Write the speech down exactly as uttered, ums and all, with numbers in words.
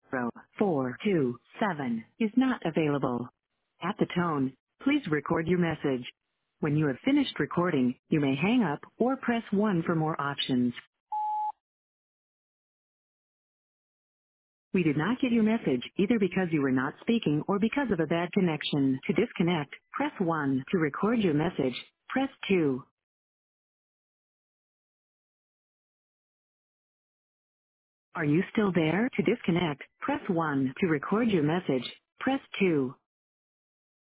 zero four two seven is not available. At the tone, please record your message. When you have finished recording, you may hang up or press one for more options. We did not get your message either because you were not speaking or because of a bad connection. To disconnect, press one. To record your message, press two. Are you still there? To disconnect, press one. To record your message, press two.